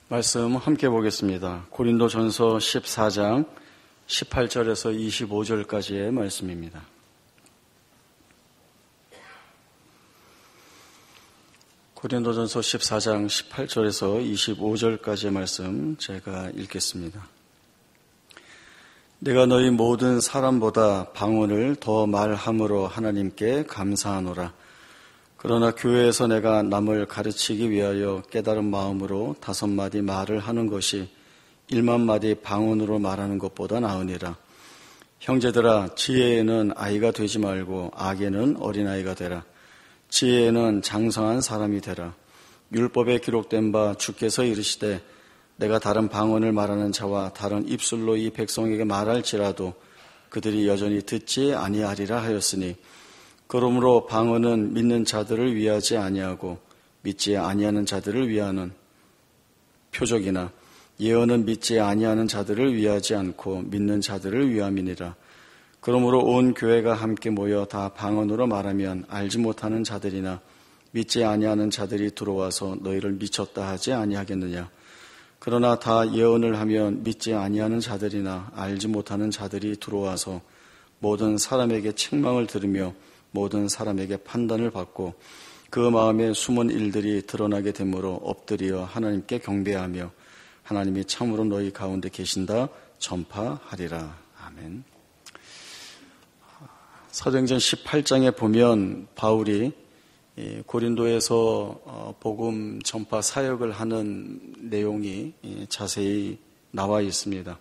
말씀 함께 보겠습니다. 고린도전서 14장 18절에서 25절까지의 말씀입니다. 고린도전서 14장 18절에서 25절까지의 말씀 제가 읽겠습니다. 내가 너희 모든 사람보다 방언을 더 말함으로 하나님께 감사하노라. 그러나 교회에서 내가 남을 가르치기 위하여 깨달은 마음으로 5마디 말을 하는 것이 1만마디 방언으로 말하는 것보다 나으니라. 형제들아, 지혜에는 아이가 되지 말고 악에는 어린아이가 되라. 지혜에는 장성한 사람이 되라. 율법에 기록된 바 주께서 이르시되 내가 다른 방언을 말하는 자와 다른 입술로 이 백성에게 말할지라도 그들이 여전히 듣지 아니하리라 하였으니, 그러므로 방언은 믿는 자들을 위하지 아니하고 믿지 아니하는 자들을 위하는 표적이나 예언은 믿지 아니하는 자들을 위하지 않고 믿는 자들을 위함이니라. 그러므로 온 교회가 함께 모여 다 방언으로 말하면 알지 못하는 자들이나 믿지 아니하는 자들이 들어와서 너희를 미쳤다 하지 아니하겠느냐. 그러나 다 예언을 하면 믿지 아니하는 자들이나 알지 못하는 자들이 들어와서 모든 사람에게 책망을 들으며 모든 사람에게 판단을 받고 그 마음에 숨은 일들이 드러나게 되므로 엎드려 하나님께 경배하며 하나님이 참으로 너희 가운데 계신다 전파하리라. 아멘. 사도행전 18장에 보면 바울이 고린도에서 복음 전파 사역을 하는 내용이 자세히 나와 있습니다.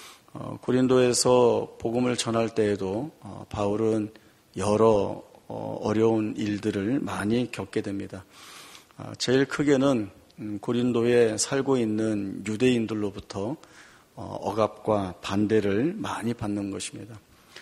고린도에서 복음을 전할 때에도 바울은 여러 어려운 일들을 많이 겪게 됩니다. 제일 크게는 고린도에 살고 있는 유대인들로부터 억압과 반대를 많이 받는 것입니다.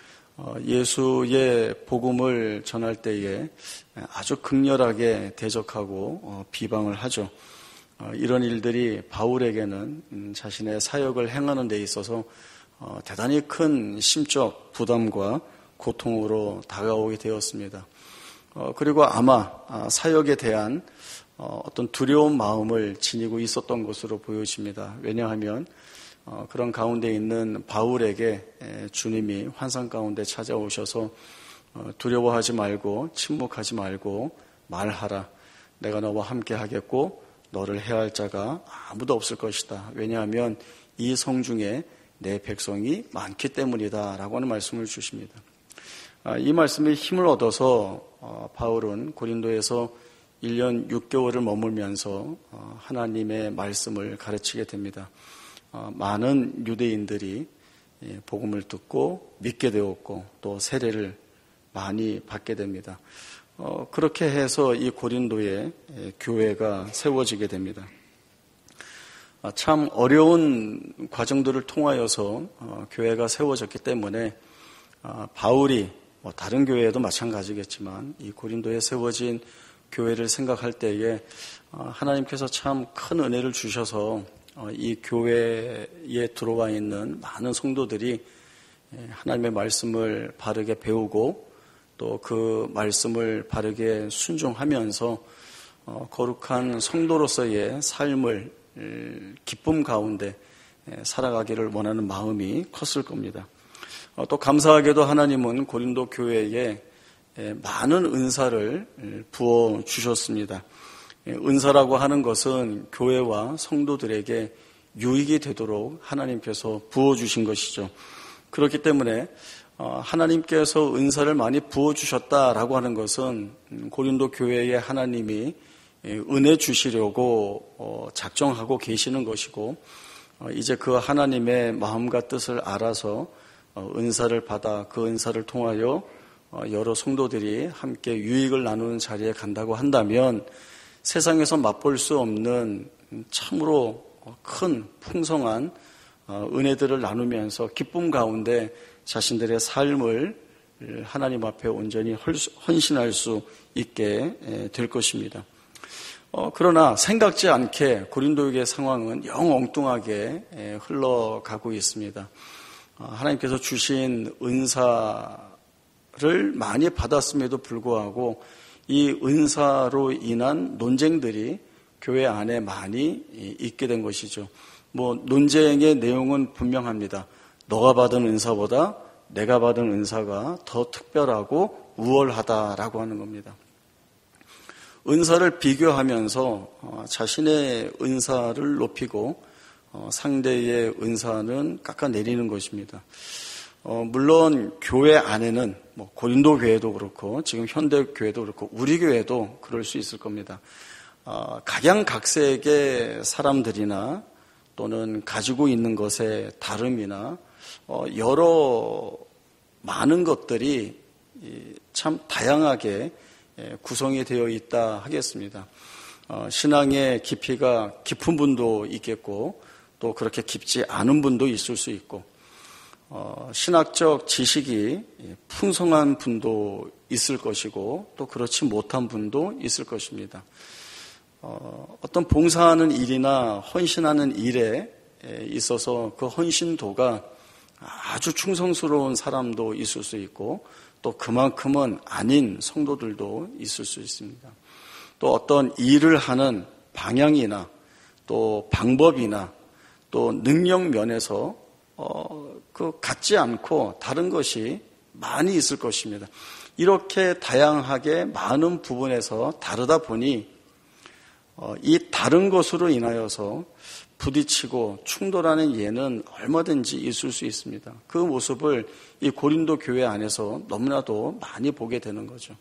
예수의 복음을 전할 때에 아주 극렬하게 대적하고 비방을 하죠. 이런 일들이 바울에게는 자신의 사역을 행하는 데 있어서 대단히 큰 심적 부담과 고통으로 다가오게 되었습니다. 그리고 아마 사역에 대한 어떤 두려운 마음을 지니고 있었던 것으로 보여집니다. 왜냐하면 그런 가운데 있는 바울에게 주님이 환상 가운데 찾아오셔서 두려워하지 말고 침묵하지 말고 말하라. 내가 너와 함께 하겠고 너를 해할 자가 아무도 없을 것이다. 왜냐하면 이 성중에 내 백성이 많기 때문이다 라고 하는 말씀을 주십니다. 이 말씀에 힘을 얻어서 바울은 고린도에서 1년 6개월을 머물면서 하나님의 말씀을 가르치게 됩니다. 많은 유대인들이 복음을 듣고 믿게 되었고 또 세례를 많이 받게 됩니다. 그렇게 해서 이 고린도에 교회가 세워지게 됩니다. 참 어려운 과정들을 통하여서 교회가 세워졌기 때문에 바울이 다른 교회에도 마찬가지겠지만 이 고린도에 세워진 교회를 생각할 때에 하나님께서 참 큰 은혜를 주셔서 이 교회에 들어와 있는 많은 성도들이 하나님의 말씀을 바르게 배우고 또 그 말씀을 바르게 순종하면서 거룩한 성도로서의 삶을 기쁨 가운데 살아가기를 원하는 마음이 컸을 겁니다. 또 감사하게도 하나님은 고린도 교회에 많은 은사를 부어 주셨습니다. 은사라고 하는 것은 교회와 성도들에게 유익이 되도록 하나님께서 부어 주신 것이죠. 그렇기 때문에 하나님께서 은사를 많이 부어 주셨다라고 하는 것은 고린도 교회에 하나님이 은혜 주시려고 작정하고 계시는 것이고, 이제 그 하나님의 마음과 뜻을 알아서 은사를 받아 그 은사를 통하여 여러 성도들이 함께 유익을 나누는 자리에 간다고 한다면 세상에서 맛볼 수 없는 참으로 큰 풍성한 은혜들을 나누면서 기쁨 가운데 자신들의 삶을 하나님 앞에 온전히 헌신할 수 있게 될 것입니다. 그러나 생각지 않게 고린도의 상황은 영 엉뚱하게 흘러가고 있습니다. 하나님께서 주신 은사를 많이 받았음에도 불구하고 이 은사로 인한 논쟁들이 교회 안에 많이 있게 된 것이죠. 논쟁의 내용은 분명합니다. 너가 받은 은사보다 내가 받은 은사가 더 특별하고 우월하다라고 하는 겁니다. 은사를 비교하면서 자신의 은사를 높이고 상대의 은사는 깎아내리는 것입니다. 물론 교회 안에는 고린도 교회도 그렇고 지금 현대 교회도 그렇고 우리 교회도 그럴 수 있을 겁니다. 각양각색의 사람들이나 또는 가지고 있는 것의 다름이나 여러 많은 것들이 참 다양하게 구성이 되어 있다 하겠습니다. 신앙의 깊이가 깊은 분도 있겠고 또 그렇게 깊지 않은 분도 있을 수 있고 신학적 지식이 풍성한 분도 있을 것이고 또 그렇지 못한 분도 있을 것입니다. 어떤 봉사하는 일이나 헌신하는 일에 있어서 그 헌신도가 아주 충성스러운 사람도 있을 수 있고 또 그만큼은 아닌 성도들도 있을 수 있습니다. 또 어떤 일을 하는 방향이나 또 방법이나 또 능력 면에서 같지 않고 다른 것이 많이 있을 것입니다. 이렇게 다양하게 많은 부분에서 다르다 보니 이 다른 것으로 인하여서 부딪히고 충돌하는 예는 얼마든지 있을 수 있습니다. 그 모습을 이 고린도 교회 안에서 너무나도 많이 보게 되는 거죠.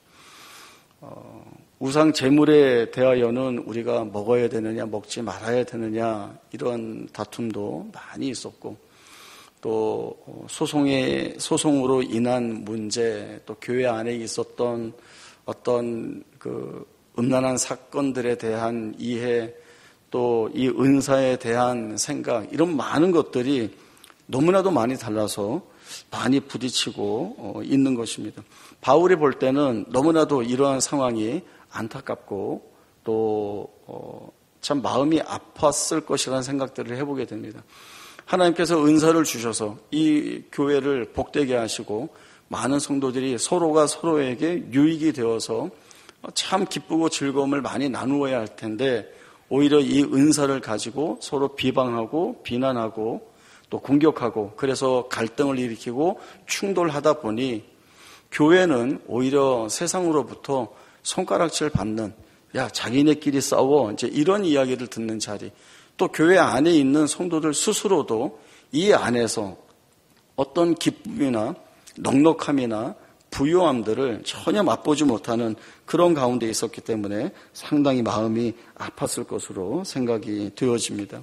우상 제물에 대하여는 우리가 먹어야 되느냐 먹지 말아야 되느냐 이런 다툼도 많이 있었고 또 소송으로 인한 문제 또 교회 안에 있었던 어떤 음란한 사건들에 대한 이해 또 이 은사에 대한 생각 이런 많은 것들이 너무나도 많이 달라서 많이 부딪히고 있는 것입니다. 바울이 볼 때는 너무나도 이러한 상황이 안타깝고 또 참 마음이 아팠을 것이라는 생각들을 해보게 됩니다. 하나님께서 은사를 주셔서 이 교회를 복되게 하시고 많은 성도들이 서로가 서로에게 유익이 되어서 참 기쁘고 즐거움을 많이 나누어야 할 텐데 오히려 이 은사를 가지고 서로 비방하고 비난하고 또 공격하고 그래서 갈등을 일으키고 충돌하다 보니 교회는 오히려 세상으로부터 손가락질 받는 자기네끼리 싸워 이제 이런 이야기를 듣는 자리 또 교회 안에 있는 성도들 스스로도 이 안에서 어떤 기쁨이나 넉넉함이나 부요함들을 전혀 맛보지 못하는 그런 가운데 있었기 때문에 상당히 마음이 아팠을 것으로 생각이 되어집니다.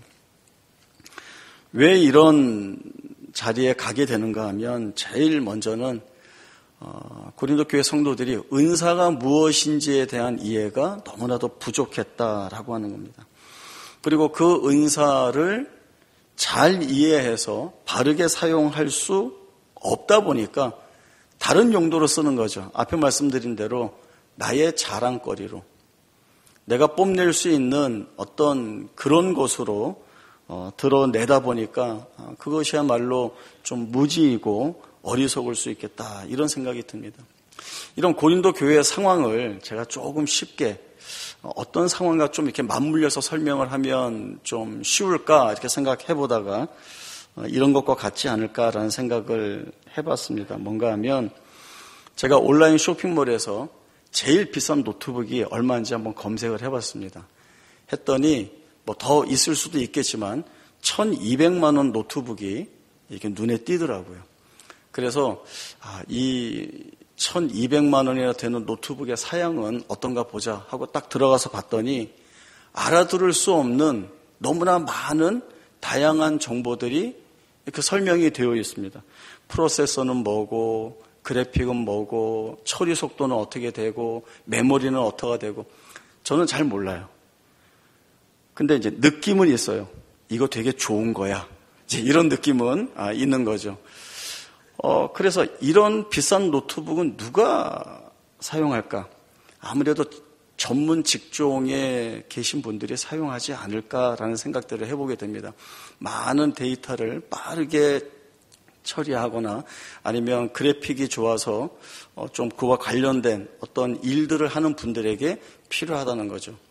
왜 이런 자리에 가게 되는가 하면 제일 먼저는 고린도 교회 성도들이 은사가 무엇인지에 대한 이해가 너무나도 부족했다라고 하는 겁니다. 그리고 그 은사를 잘 이해해서 바르게 사용할 수 없다 보니까 다른 용도로 쓰는 거죠. 앞에 말씀드린 대로 나의 자랑거리로 내가 뽐낼 수 있는 어떤 그런 것으로 드러내다 보니까 그것이야말로 좀 무지이고 어리석을 수 있겠다 이런 생각이 듭니다. 이런 고린도 교회의 상황을 제가 조금 쉽게 어떤 상황과 좀 이렇게 맞물려서 설명을 하면 좀 쉬울까 이렇게 생각해 보다가 이런 것과 같지 않을까라는 생각을 해봤습니다. 뭔가 하면 제가 온라인 쇼핑몰에서 제일 비싼 노트북이 얼마인지 한번 검색을 해봤습니다. 했더니 더 있을 수도 있겠지만 1,200만 원 노트북이 이렇게 눈에 띄더라고요. 그래서 이 1,200만 원이나 되는 노트북의 사양은 어떤가 보자 하고 딱 들어가서 봤더니 알아들을 수 없는 너무나 많은 다양한 정보들이 이렇게 설명이 되어 있습니다. 프로세서는 뭐고 그래픽은 뭐고 처리 속도는 어떻게 되고 메모리는 어떻게 되고 저는 잘 몰라요. 근데 이제 느낌은 있어요. 이거 되게 좋은 거야. 이제 이런 느낌은 있는 거죠. 그래서 이런 비싼 노트북은 누가 사용할까? 아무래도 전문 직종에 계신 분들이 사용하지 않을까라는 생각들을 해보게 됩니다. 많은 데이터를 빠르게 처리하거나 아니면 그래픽이 좋아서 좀 그와 관련된 어떤 일들을 하는 분들에게 필요하다는 거죠.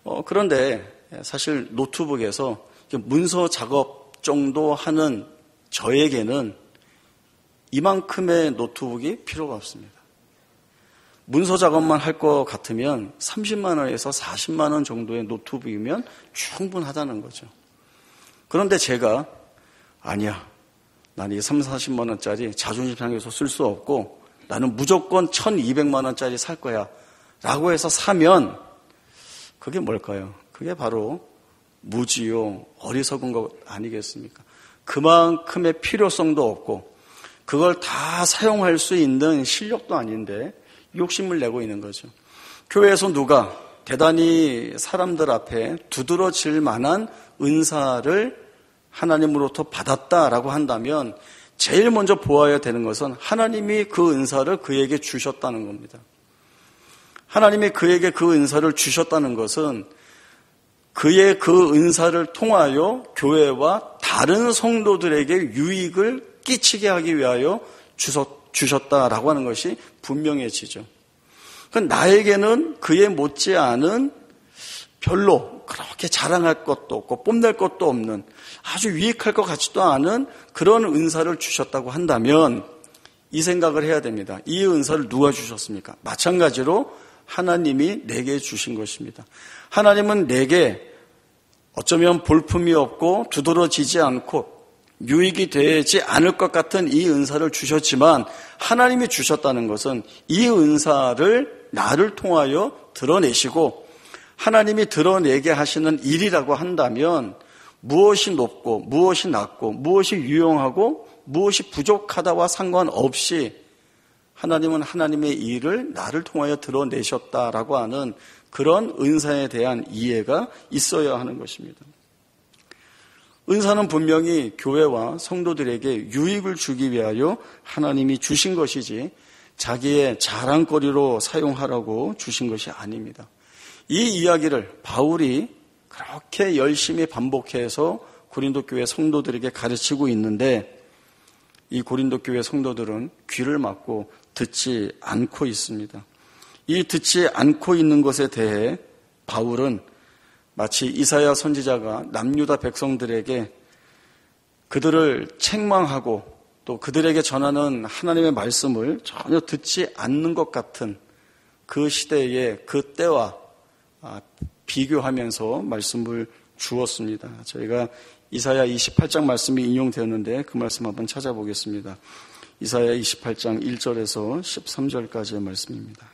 그런데 사실 노트북에서 문서 작업 정도 하는 저에게는 이만큼의 노트북이 필요가 없습니다. 문서 작업만 할 것 같으면 30만 원에서 40만 원 정도의 노트북이면 충분하다는 거죠. 그런데 제가 아니야. 난 이 3, 40만 원짜리 자존심 상해서 쓸 수 없고 나는 무조건 1200만 원짜리 살 거야 라고 해서 사면 그게 뭘까요? 그게 바로 무지요, 어리석은 것 아니겠습니까? 그만큼의 필요성도 없고 그걸 다 사용할 수 있는 실력도 아닌데 욕심을 내고 있는 거죠. 교회에서 누가 대단히 사람들 앞에 두드러질 만한 은사를 하나님으로부터 받았다라고 한다면 제일 먼저 보아야 되는 것은 하나님이 그 은사를 그에게 주셨다는 겁니다. 하나님이 그에게 그 은사를 주셨다는 것은 그의 그 은사를 통하여 교회와 다른 성도들에게 유익을 끼치게 하기 위하여 주셨다라고 하는 것이 분명해지죠. 나에게는 그에 못지않은 별로 그렇게 자랑할 것도 없고 뽐낼 것도 없는 아주 유익할 것 같지도 않은 그런 은사를 주셨다고 한다면 이 생각을 해야 됩니다. 이 은사를 누가 주셨습니까? 마찬가지로 하나님이 내게 주신 것입니다. 하나님은 내게 어쩌면 볼품이 없고 두드러지지 않고 유익이 되지 않을 것 같은 이 은사를 주셨지만 하나님이 주셨다는 것은 이 은사를 나를 통하여 드러내시고 하나님이 드러내게 하시는 일이라고 한다면 무엇이 높고 무엇이 낮고 무엇이 유용하고 무엇이 부족하다와 상관없이 하나님은 하나님의 일을 나를 통하여 드러내셨다라고 하는 그런 은사에 대한 이해가 있어야 하는 것입니다. 은사는 분명히 교회와 성도들에게 유익을 주기 위하여 하나님이 주신 것이지 자기의 자랑거리로 사용하라고 주신 것이 아닙니다. 이 이야기를 바울이 그렇게 열심히 반복해서 고린도 교회 성도들에게 가르치고 있는데 이 고린도 교회 성도들은 귀를 막고 듣지 않고 있습니다. 이 듣지 않고 있는 것에 대해 바울은 마치 이사야 선지자가 남유다 백성들에게 그들을 책망하고 또 그들에게 전하는 하나님의 말씀을 전혀 듣지 않는 것 같은 그 시대의 그 때와 비교하면서 말씀을 주었습니다. 저희가 이사야 28장 말씀이 인용되었는데 그 말씀 한번 찾아보겠습니다. 이사야 28장 1절에서 13절까지의 말씀입니다.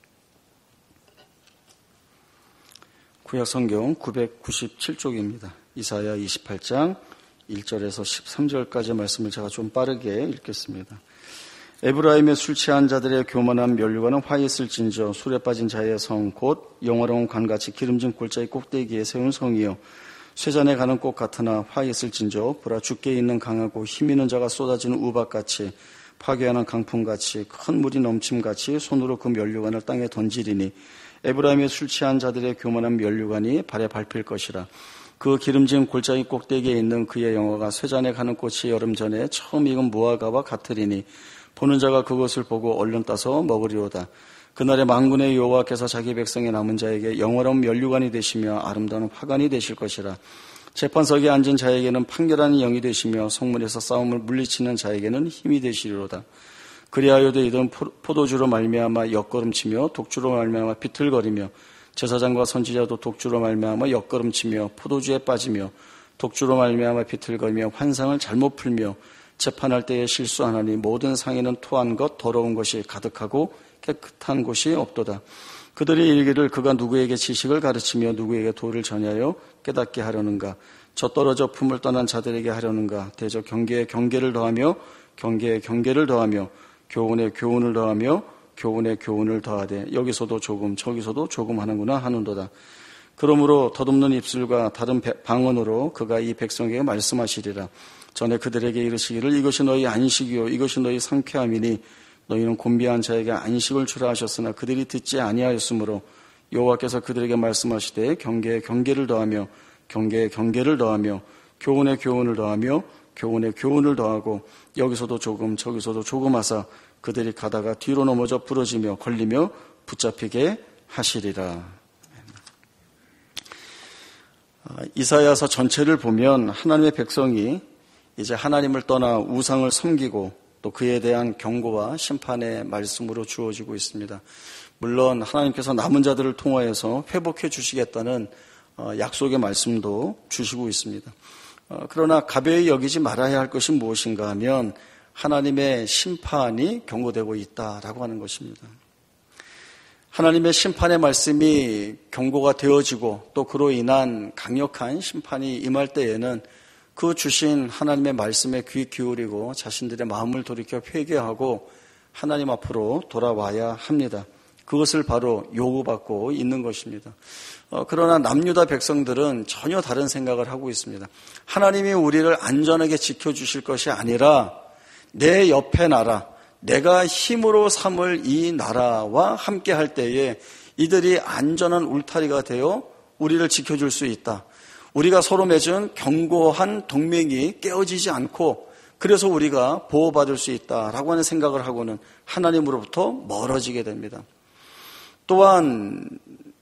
구약성경 997쪽입니다. 이사야 28장 1절에서 13절까지의 말씀을 제가 좀 빠르게 읽겠습니다. 에브라임의 술 취한 자들의 교만한 면류관은 화 있을진저 술에 빠진 자의 성 곧 영화로운 관같이 기름진 골짜기 꼭대기에 세운 성이요 쇠잔에 가는 꽃 같으나 화 있을진저 보라 죽게 있는 강하고 힘 있는 자가 쏟아지는 우박같이 파괴하는 강풍같이 큰 물이 넘침같이 손으로 그 면류관을 땅에 던지리니 에브라임의 술 취한 자들의 교만한 면류관이 발에 밟힐 것이라. 그 기름진 골짜기 꼭대기에 있는 그의 영화가 쇠잔에 가는 꽃이 여름 전에 처음 익은 무화과와 같으리니 보는 자가 그것을 보고 얼른 따서 먹으리로다. 그날에 만군의 여호와께서 자기 백성의 남은 자에게 영화로운 면류관이 되시며 아름다운 화관이 되실 것이라. 재판석에 앉은 자에게는 판결하는 영이 되시며 성문에서 싸움을 물리치는 자에게는 힘이 되시리로다. 그리하여 너희들은 포도주로 말미암아 옆걸음치며 독주로 말미암아 비틀거리며 제사장과 선지자도 독주로 말미암아 옆걸음치며 포도주에 빠지며 독주로 말미암아 비틀거리며 환상을 잘못 풀며 재판할 때에 실수하나니 모든 상에는 토한 것 더러운 것이 가득하고 깨끗한 곳이 없도다. 그들이 이르기를 그가 누구에게 지식을 가르치며 누구에게 도를 전하여 깨닫게 하려는가. 저 떨어져 품을 떠난 자들에게 하려는가. 대저 경계에 경계를 더하며 경계에 경계를 더하며 교훈에 교훈을 더하며 교훈에 교훈을 더하되 여기서도 조금 저기서도 조금 하는구나 하는도다. 그러므로 덧없는 입술과 다른 방언으로 그가 이 백성에게 말씀하시리라. 전에 그들에게 이르시기를 이것이 너희 안식이요 이것이 너희 상쾌함이니 너희는 곤비한 자에게 안식을 주라 하셨으나 그들이 듣지 아니하였으므로 여호와께서 그들에게 말씀하시되 경계에 경계를 더하며 경계에 경계를 더하며 교훈에 교훈을 더하며 교훈에 교훈을 더하고 여기서도 조금 저기서도 조금 하사 그들이 가다가 뒤로 넘어져 부러지며 걸리며 붙잡히게 하시리라. 이사야서 전체를 보면 하나님의 백성이 이제 하나님을 떠나 우상을 섬기고 또 그에 대한 경고와 심판의 말씀으로 주어지고 있습니다. 물론 하나님께서 남은 자들을 통하여서 회복해 주시겠다는 약속의 말씀도 주시고 있습니다. 그러나 가벼이 여기지 말아야 할 것이 무엇인가 하면 하나님의 심판이 경고되고 있다라고 하는 것입니다. 하나님의 심판의 말씀이 경고가 되어지고 또 그로 인한 강력한 심판이 임할 때에는 그 주신 하나님의 말씀에 귀 기울이고 자신들의 마음을 돌이켜 회개하고 하나님 앞으로 돌아와야 합니다. 그것을 바로 요구받고 있는 것입니다. 그러나 남유다 백성들은 전혀 다른 생각을 하고 있습니다. 하나님이 우리를 안전하게 지켜주실 것이 아니라 내 옆에 나라, 내가 힘으로 삼을 이 나라와 함께 할 때에 이들이 안전한 울타리가 되어 우리를 지켜줄 수 있다. 우리가 서로 맺은 견고한 동맹이 깨어지지 않고 그래서 우리가 보호받을 수 있다라고 하는 생각을 하고는 하나님으로부터 멀어지게 됩니다. 또한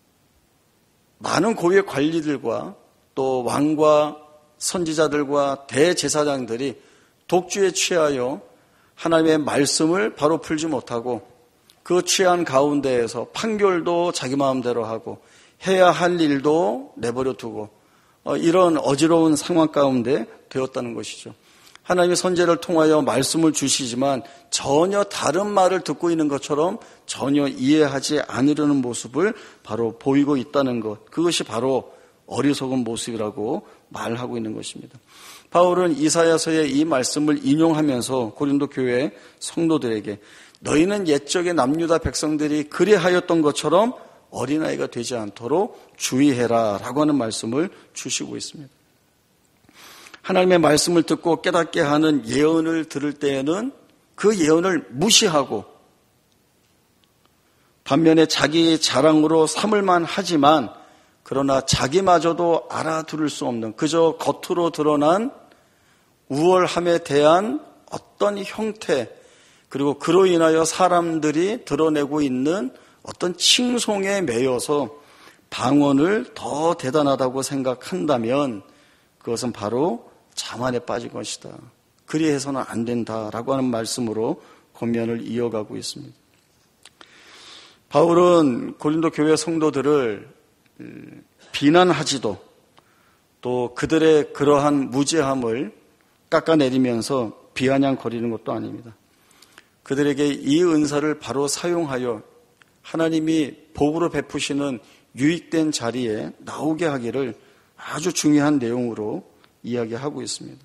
많은 고위의 관리들과 또 왕과 선지자들과 대제사장들이 독주에 취하여 하나님의 말씀을 바로 풀지 못하고 그 취한 가운데에서 판결도 자기 마음대로 하고 해야 할 일도 내버려 두고 이런 어지러운 상황 가운데 되었다는 것이죠. 하나님의 선지자를 통하여 말씀을 주시지만 전혀 다른 말을 듣고 있는 것처럼 전혀 이해하지 않으려는 모습을 바로 보이고 있다는 것, 그것이 바로 어리석은 모습이라고 말하고 있는 것입니다. 바울은 이사야서의 이 말씀을 인용하면서 고린도 교회 성도들에게 너희는 옛적의 남유다 백성들이 그리하였던 것처럼 어린아이가 되지 않도록 주의해라 라고 하는 말씀을 주시고 있습니다. 하나님의 말씀을 듣고 깨닫게 하는 예언을 들을 때에는 그 예언을 무시하고 반면에 자기 자랑으로 삼을만 하지만 그러나 자기마저도 알아들을 수 없는 그저 겉으로 드러난 우월함에 대한 어떤 형태 그리고 그로 인하여 사람들이 드러내고 있는 어떤 칭송에 매여서 방언을 더 대단하다고 생각한다면 그것은 바로 자만에 빠진 것이다. 그리해서는 안 된다라고 하는 말씀으로 권면을 이어가고 있습니다. 바울은 고린도 교회 성도들을 비난하지도 또 그들의 그러한 무죄함을 깎아내리면서 비아냥거리는 것도 아닙니다. 그들에게 이 은사를 바로 사용하여 하나님이 복으로 베푸시는 유익된 자리에 나오게 하기를 아주 중요한 내용으로 이야기하고 있습니다.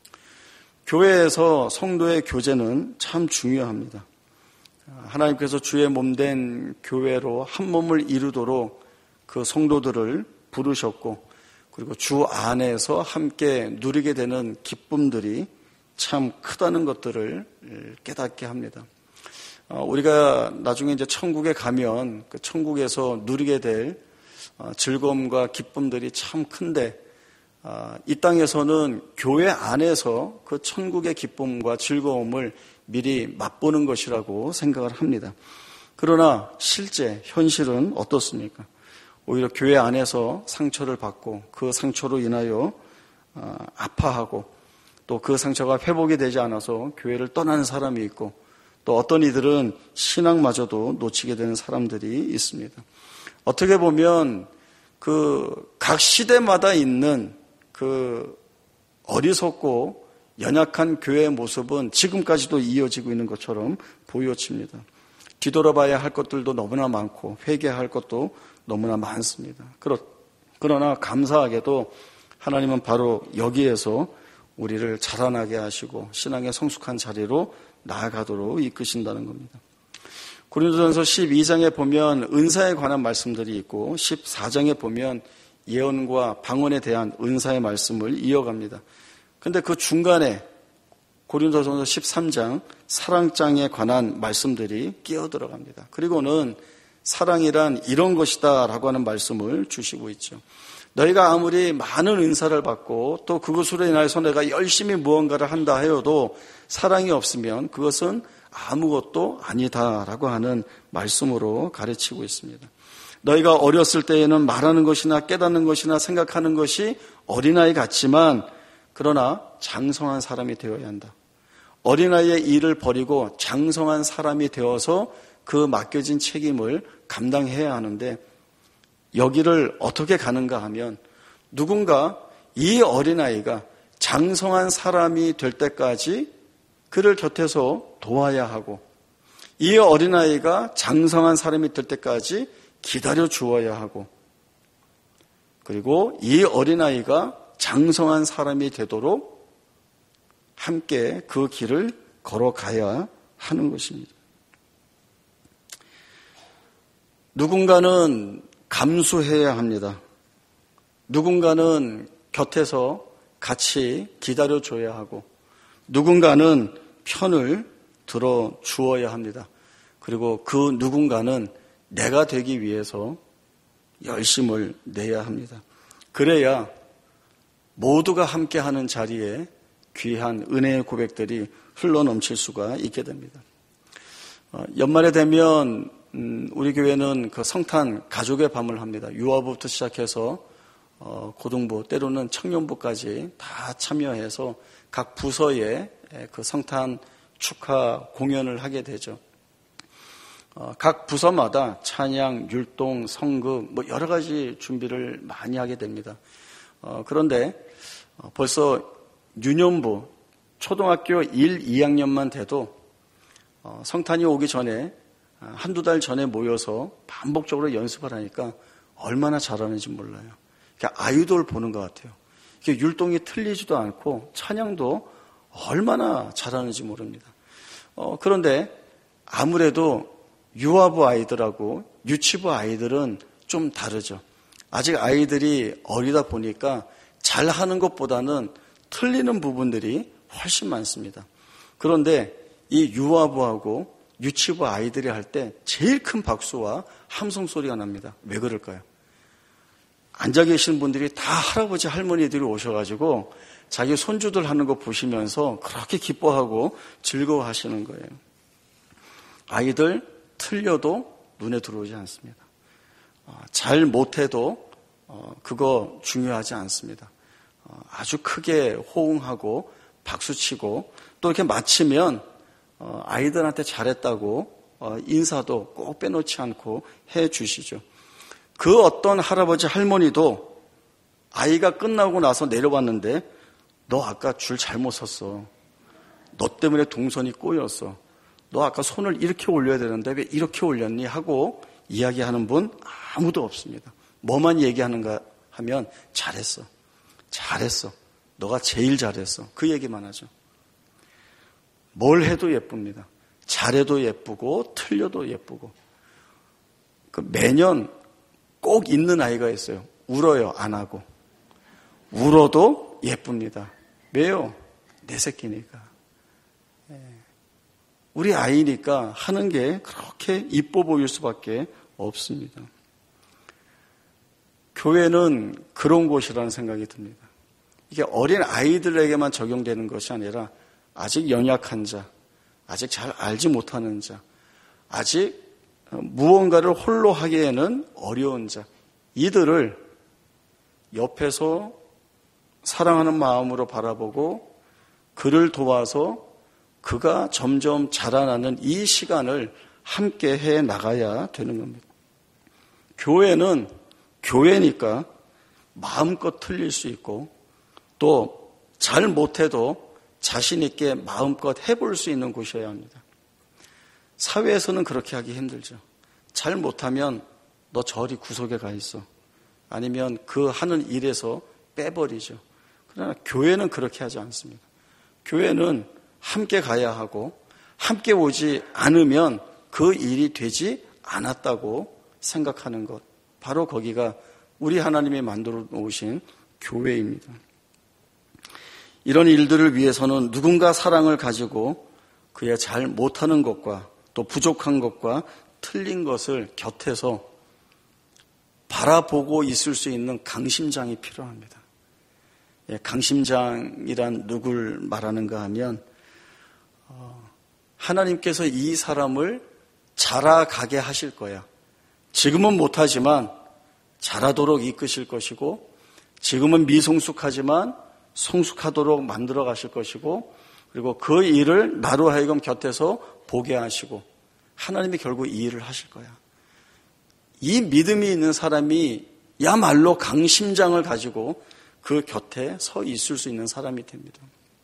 교회에서 성도의 교제는 참 중요합니다. 하나님께서 주의 몸된 교회로 한 몸을 이루도록 그 성도들을 부르셨고 그리고 주 안에서 함께 누리게 되는 기쁨들이 참 크다는 것들을 깨닫게 합니다. 우리가 나중에 이제 천국에 가면 그 천국에서 누리게 될 즐거움과 기쁨들이 참 큰데 이 땅에서는 교회 안에서 그 천국의 기쁨과 즐거움을 미리 맛보는 것이라고 생각을 합니다. 그러나 실제 현실은 어떻습니까? 오히려 교회 안에서 상처를 받고 그 상처로 인하여 아파하고 또 그 상처가 회복이 되지 않아서 교회를 떠나는 사람이 있고 또 어떤 이들은 신앙마저도 놓치게 되는 사람들이 있습니다. 어떻게 보면 그 각 시대마다 있는 그 어리석고 연약한 교회의 모습은 지금까지도 이어지고 있는 것처럼 보여집니다. 뒤돌아봐야 할 것들도 너무나 많고 회개할 것도 너무나 많습니다. 그러나 감사하게도 하나님은 바로 여기에서 우리를 자라나게 하시고 신앙의 성숙한 자리로 나아가도록 이끄신다는 겁니다. 고린도전서 12장에 보면 은사에 관한 말씀들이 있고 14장에 보면 예언과 방언에 대한 은사의 말씀을 이어갑니다. 그런데 그 중간에 고린도전서 13장 사랑장에 관한 말씀들이 끼어 들어갑니다. 그리고는 사랑이란 이런 것이다 라고 하는 말씀을 주시고 있죠. 너희가 아무리 많은 은사를 받고 또 그것으로 인하여서 내가 열심히 무언가를 한다 하여도 사랑이 없으면 그것은 아무것도 아니다라고 하는 말씀으로 가르치고 있습니다. 너희가 어렸을 때에는 말하는 것이나 깨닫는 것이나 생각하는 것이 어린아이 같지만 그러나 장성한 사람이 되어야 한다. 어린아이의 일을 버리고 장성한 사람이 되어서 그 맡겨진 책임을 감당해야 하는데 여기를 어떻게 가는가 하면 누군가 이 어린아이가 장성한 사람이 될 때까지 그를 곁에서 도와야 하고 이 어린아이가 장성한 사람이 될 때까지 기다려 주어야 하고 그리고 이 어린아이가 장성한 사람이 되도록 함께 그 길을 걸어가야 하는 것입니다. 누군가는 감수해야 합니다. 누군가는 곁에서 같이 기다려줘야 하고 누군가는 편을 들어주어야 합니다. 그리고 그 누군가는 내가 되기 위해서 열심을 내야 합니다. 그래야 모두가 함께하는 자리에 귀한 은혜의 고백들이 흘러넘칠 수가 있게 됩니다. 연말에 되면 우리 교회는 그 성탄 가족의 밤을 합니다. 유아부부터 시작해서 고등부 때로는 청년부까지 다 참여해서 각 부서에 그 성탄 축하 공연을 하게 되죠. 각 부서마다 찬양, 율동, 성극 뭐 여러 가지 준비를 많이 하게 됩니다. 그런데 벌써 유년부 초등학교 1, 2학년만 돼도 성탄이 오기 전에 한두 달 전에 모여서 반복적으로 연습을 하니까 얼마나 잘하는지 몰라요. 그러니까 아이돌 보는 것 같아요. 율동이 틀리지도 않고 찬양도 얼마나 잘하는지 모릅니다. 그런데 아무래도 유아부 아이들하고 유치부 아이들은 좀 다르죠. 아직 아이들이 어리다 보니까 잘하는 것보다는 틀리는 부분들이 훨씬 많습니다. 그런데 이 유아부하고 유치부 아이들이 할 때 제일 큰 박수와 함성 소리가 납니다. 왜 그럴까요? 앉아 계신 분들이 다 할아버지 할머니들이 오셔가지고 자기 손주들 하는 거 보시면서 그렇게 기뻐하고 즐거워하시는 거예요. 아이들 틀려도 눈에 들어오지 않습니다. 잘 못해도 그거 중요하지 않습니다. 아주 크게 호응하고 박수치고 또 이렇게 마치면 아이들한테 잘했다고 인사도 꼭 빼놓지 않고 해 주시죠. 그 어떤 할아버지 할머니도 아이가 끝나고 나서 내려왔는데 너 아까 줄 잘못 섰어. 너 때문에 동선이 꼬였어. 너 아까 손을 이렇게 올려야 되는데 왜 이렇게 올렸니? 하고 이야기하는 분 아무도 없습니다. 뭐만 얘기하는가 하면 잘했어. 잘했어. 너가 제일 잘했어. 그 얘기만 하죠. 뭘 해도 예쁩니다. 잘해도 예쁘고 틀려도 예쁘고. 매년 꼭 있는 아이가 있어요. 울어요. 안 하고. 울어도 예쁩니다. 왜요? 내 새끼니까. 우리 아이니까 하는 게 그렇게 이뻐 보일 수밖에 없습니다. 교회는 그런 곳이라는 생각이 듭니다. 이게 어린 아이들에게만 적용되는 것이 아니라 아직 연약한 자, 아직 잘 알지 못하는 자, 아직 무언가를 홀로 하기에는 어려운 자, 이들을 옆에서 사랑하는 마음으로 바라보고 그를 도와서 그가 점점 자라나는 이 시간을 함께 해 나가야 되는 겁니다. 교회는 교회니까 마음껏 틀릴 수 있고 또 잘 못해도 자신 있게 마음껏 해볼 수 있는 곳이어야 합니다. 사회에서는 그렇게 하기 힘들죠. 잘 못하면 너 저리 구석에 가 있어. 아니면 그 하는 일에서 빼버리죠. 그러나 교회는 그렇게 하지 않습니다. 교회는 함께 가야 하고 함께 오지 않으면 그 일이 되지 않았다고 생각하는 것. 바로 거기가 우리 하나님이 만들어 놓으신 교회입니다. 이런 일들을 위해서는 누군가 사랑을 가지고 그의 잘 못하는 것과 또 부족한 것과 틀린 것을 곁에서 바라보고 있을 수 있는 강심장이 필요합니다. 강심장이란 누굴 말하는가 하면 하나님께서 이 사람을 자라가게 하실 거야. 지금은 못하지만 잘하도록 이끄실 것이고, 지금은 미성숙하지만 성숙하도록 만들어 가실 것이고, 그리고 그 일을 나로 하여금 곁에서 보게 하시고 하나님이 결국 이 일을 하실 거야. 이 믿음이 있는 사람이 야말로 강심장을 가지고 그 곁에 서 있을 수 있는 사람이 됩니다.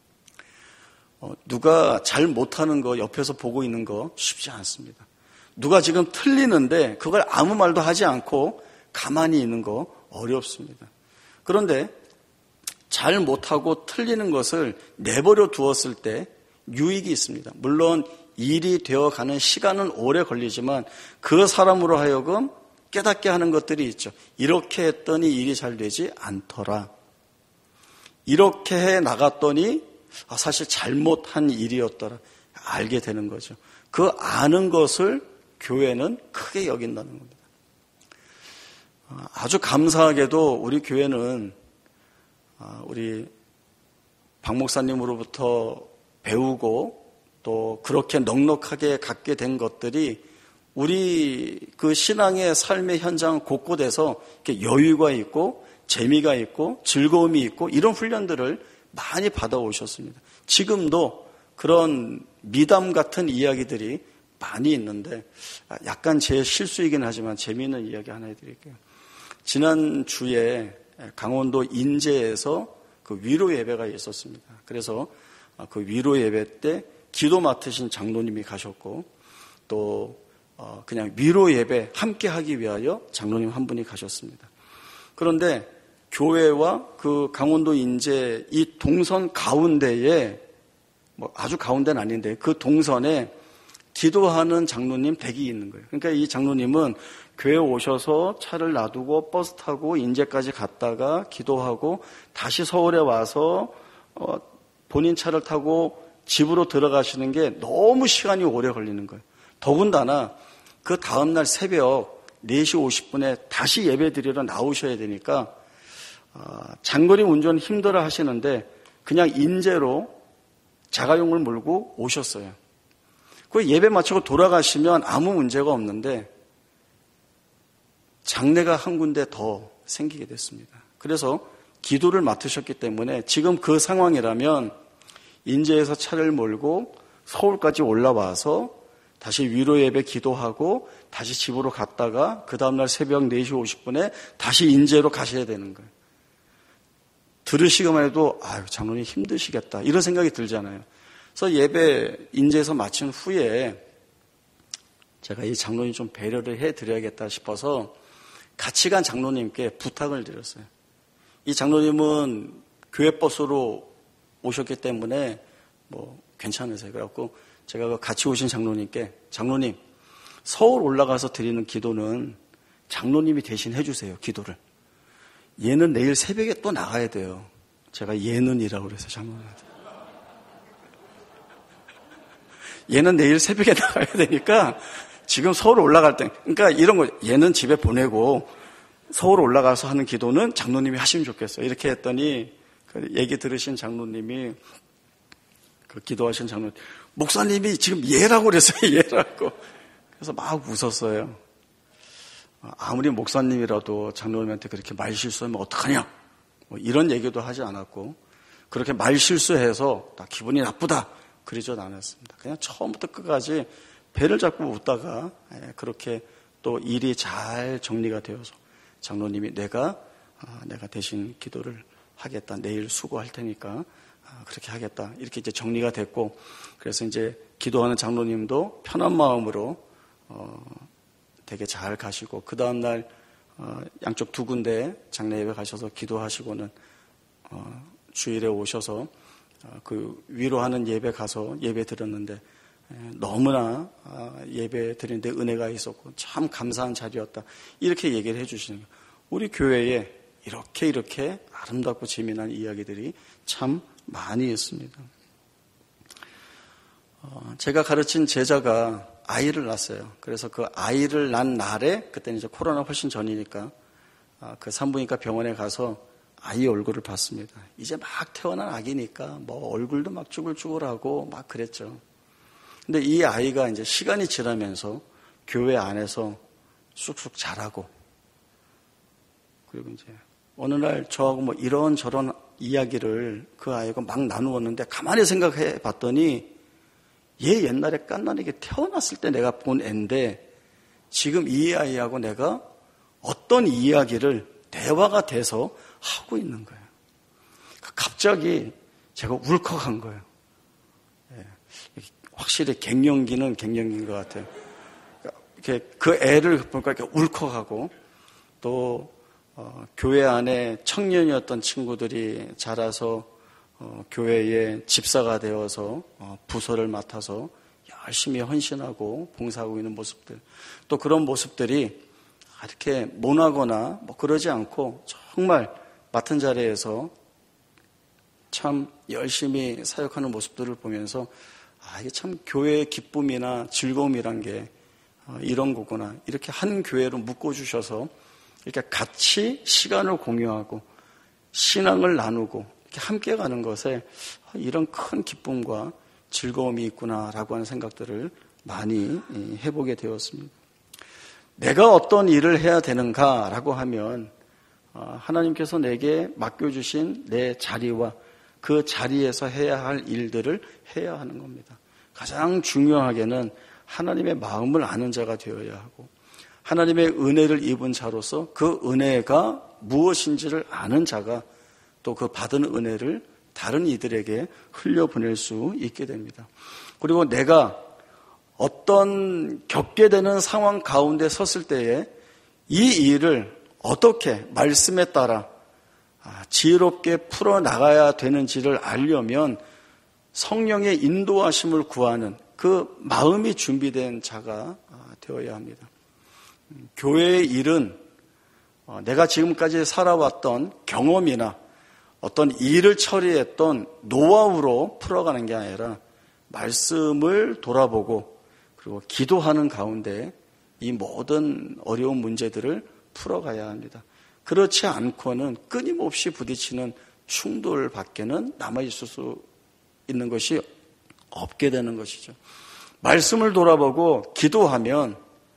누가 잘 못하는 거 옆에서 보고 있는 거 쉽지 않습니다. 누가 지금 틀리는데 그걸 아무 말도 하지 않고 가만히 있는 거 어렵습니다. 그런데 잘 못하고 틀리는 것을 내버려 두었을 때 유익이 있습니다. 물론 일이 되어가는 시간은 오래 걸리지만 그 사람으로 하여금 깨닫게 하는 것들이 있죠. 이렇게 했더니 일이 잘 되지 않더라. 이렇게 해 나갔더니 사실 잘못한 일이었더라. 알게 되는 거죠. 그 아는 것을 교회는 크게 여긴다는 겁니다. 아주 감사하게도 우리 교회는 우리 박 목사님으로부터 배우고 또 그렇게 넉넉하게 갖게 된 것들이 우리 그 신앙의 삶의 현장 곳곳에서 이렇게 여유가 있고 재미가 있고 즐거움이 있고 이런 훈련들을 많이 받아오셨습니다. 지금도 그런 미담 같은 이야기들이 많이 있는데 약간 제 실수이긴 하지만 재미있는 이야기 하나 해드릴게요. 지난 주에 강원도 인제에서 그 위로 예배가 있었습니다. 그래서 그 위로 예배 때 기도 맡으신 장로님이 가셨고 또 그냥 위로 예배 함께 하기 위하여 장로님 한 분이 가셨습니다. 그런데 교회와 그 강원도 인제 이 동선 가운데에 뭐 아주 가운데는 아닌데 그 동선에 기도하는 장로님 댁이 있는 거예요. 그러니까 이 장로님은 교회 오셔서 차를 놔두고 버스 타고 인제까지 갔다가 기도하고 다시 서울에 와서 본인 차를 타고 집으로 들어가시는 게 너무 시간이 오래 걸리는 거예요. 더군다나 그 다음날 새벽 4시 50분에 다시 예배 드리러 나오셔야 되니까 장거리 운전 힘들어 하시는데 그냥 인제로 자가용을 몰고 오셨어요. 그 예배 마치고 돌아가시면 아무 문제가 없는데 장례가 한 군데 더 생기게 됐습니다. 그래서 기도를 맡으셨기 때문에 지금 그 상황이라면 인제에서 차를 몰고 서울까지 올라와서 다시 위로 예배 기도하고 다시 집으로 갔다가 그 다음날 새벽 4시 50분에 다시 인제로 가셔야 되는 거예요. 들으시기만 해도 아유 장로님 힘드시겠다 이런 생각이 들잖아요. 그래서 예배 인제에서 마친 후에 제가 이 장로님 좀 배려를 해드려야겠다 싶어서 같이 간 장로님께 부탁을 드렸어요. 이 장로님은 교회 버스로 오셨기 때문에 뭐 괜찮으세요. 그래갖고 제가 같이 오신 장로님께 장로님 서울 올라가서 드리는 기도는 장로님이 대신 해주세요. 기도를. 얘는 내일 새벽에 또 나가야 돼요. 제가 얘는이라고 그래서 장로님한테. 얘는 내일 새벽에 나가야 되니까 지금 서울 올라갈 때, 그러니까 이런 거, 얘는 집에 보내고 서울 올라가서 하는 기도는 장로님이 하시면 좋겠어요. 이렇게 했더니 그 얘기 들으신 장로님이 그 기도하신 장로님, 목사님이 지금 얘라고 그랬어요. 얘라고. 그래서 막 웃었어요. 아무리 목사님이라도 장로님한테 그렇게 말 실수하면 어떡하냐? 뭐 이런 얘기도 하지 않았고 그렇게 말 실수해서 나 기분이 나쁘다. 그러지도 않았습니다. 그냥 처음부터 끝까지 배를 잡고 웃다가 그렇게 또 일이 잘 정리가 되어서 장로님이 내가 대신 기도를 하겠다. 내일 수고할 테니까 그렇게 하겠다. 이렇게 이제 정리가 됐고 그래서 이제 기도하는 장로님도 편한 마음으로 되게 잘 가시고 그 다음날 양쪽 두 군데 장례 예배 가셔서 기도하시고는 주일에 오셔서 그 위로하는 예배 가서 예배 드렸는데 너무나 예배 드리는데 은혜가 있었고 참 감사한 자리였다. 이렇게 얘기를 해주시는 거예요. 우리 교회에 이렇게 아름답고 재미난 이야기들이 참 많이 있습니다. 제가 가르친 제자가 아이를 낳았어요. 그래서 그 아이를 낳은 날에 그때는 이제 코로나 훨씬 전이니까 그 산부인과 병원에 가서 아이 얼굴을 봤습니다. 이제 막 태어난 아기니까 뭐 얼굴도 막 쭈글쭈글하고 막 그랬죠. 근데 이 아이가 이제 시간이 지나면서 교회 안에서 쑥쑥 자라고, 그리고 이제 어느 날 저하고 뭐 이런저런 이야기를 그 아이가 막 나누었는데 가만히 생각해 봤더니 얘 옛날에 갓난아기 태어났을 때 내가 본 애인데 지금 이 아이하고 내가 어떤 이야기를 대화가 돼서 하고 있는 거예요. 갑자기 제가 울컥한 거예요. 확실히 갱년기는 갱년기인 것 같아요. 이렇게 그 애를 보니까 이렇게 울컥하고 또 교회 안에 청년이었던 친구들이 자라서 교회의 집사가 되어서 부서를 맡아서 열심히 헌신하고 봉사하고 있는 모습들, 또 그런 모습들이 이렇게 모나거나 뭐 그러지 않고 정말 맡은 자리에서 참 열심히 사역하는 모습들을 보면서 이게 참 교회의 기쁨이나 즐거움이란 게 이런 거구나. 이렇게 한 교회로 묶어주셔서 이렇게 같이 시간을 공유하고 신앙을 나누고 이렇게 함께 가는 것에 이런 큰 기쁨과 즐거움이 있구나라고 하는 생각들을 많이 해보게 되었습니다. 내가 어떤 일을 해야 되는가라고 하면 하나님께서 내게 맡겨주신 내 자리와 그 자리에서 해야 할 일들을 해야 하는 겁니다. 가장 중요하게는 하나님의 마음을 아는 자가 되어야 하고 하나님의 은혜를 입은 자로서 그 은혜가 무엇인지를 아는 자가 또 그 받은 은혜를 다른 이들에게 흘려보낼 수 있게 됩니다. 그리고 내가 어떤 겪게 되는 상황 가운데 섰을 때에 이 일을 어떻게 말씀에 따라 지혜롭게 풀어나가야 되는지를 알려면 성령의 인도하심을 구하는 그 마음이 준비된 자가 되어야 합니다. 교회의 일은 내가 지금까지 살아왔던 경험이나 어떤 일을 처리했던 노하우로 풀어가는 게 아니라 말씀을 돌아보고 그리고 기도하는 가운데 이 모든 어려운 문제들을 풀어가야 합니다. 그렇지 않고는 끊임없이 부딪히는 충돌 밖에는 남아있을 수 있는 것이 없게 되는 것이죠. 말씀을 돌아보고 기도하면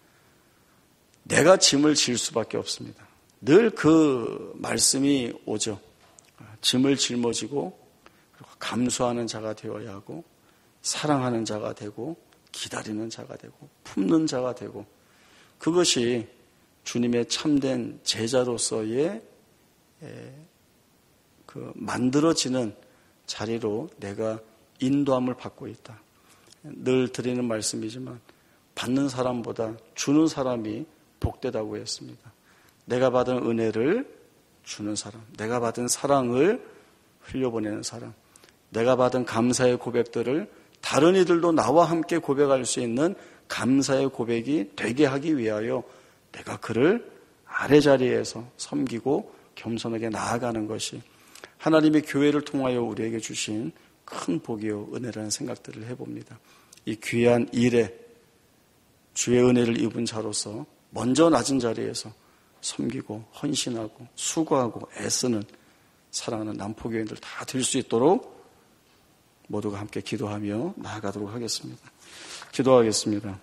내가 짐을 질 수밖에 없습니다. 늘 그 말씀이 오죠. 짐을 짊어지고 감수하는 자가 되어야 하고 사랑하는 자가 되고 기다리는 자가 되고 품는 자가 되고 그것이 주님의 참된 제자로서의 그 만들어지는 자리로 내가 인도함을 받고 있다. 늘 드리는 말씀이지만 받는 사람보다 주는 사람이 복되다고 했습니다. 내가 받은 은혜를 주는 사람, 내가 받은 사랑을 흘려보내는 사람, 내가 받은 감사의 고백들을 다른 이들도 나와 함께 고백할 수 있는 감사의 고백이 되게 하기 위하여 내가 그를 아래 자리에서 섬기고 겸손하게 나아가는 것이 하나님의 교회를 통하여 우리에게 주신 큰 복이요 은혜라는 생각들을 해봅니다. 이 귀한 일에 주의 은혜를 입은 자로서 먼저 낮은 자리에서 섬기고 헌신하고 수고하고 애쓰는 사랑하는 남포교인들 다 될 수 있도록 모두가 함께 기도하며 나아가도록 하겠습니다. 기도하겠습니다.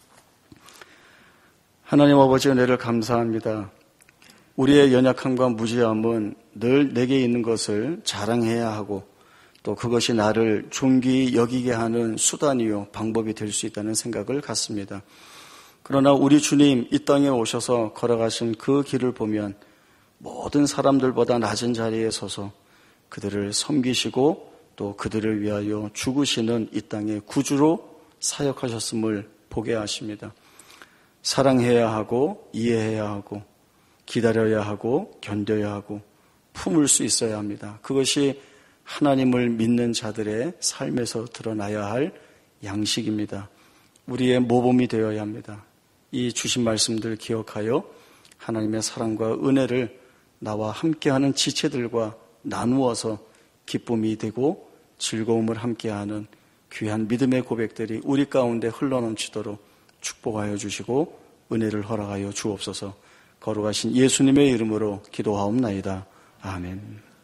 하나님 아버지 은혜를 감사합니다. 우리의 연약함과 무지함은 늘 내게 있는 것을 자랑해야 하고 또 그것이 나를 존귀히 여기게 하는 수단이요 방법이 될 수 있다는 생각을 갖습니다. 그러나 우리 주님 이 땅에 오셔서 걸어가신 그 길을 보면 모든 사람들보다 낮은 자리에 서서 그들을 섬기시고 또 그들을 위하여 죽으시는 이 땅의 구주로 사역하셨음을 보게 하십니다. 사랑해야 하고 이해해야 하고 기다려야 하고 견뎌야 하고 품을 수 있어야 합니다. 그것이 하나님을 믿는 자들의 삶에서 드러나야 할 양식입니다. 우리의 모범이 되어야 합니다. 이 주신 말씀들 기억하여 하나님의 사랑과 은혜를 나와 함께하는 지체들과 나누어서 기쁨이 되고 즐거움을 함께하는 귀한 믿음의 고백들이 우리 가운데 흘러넘치도록 축복하여 주시고 은혜를 허락하여 주옵소서. 거룩하신 예수님의 이름으로 기도하옵나이다. 아멘.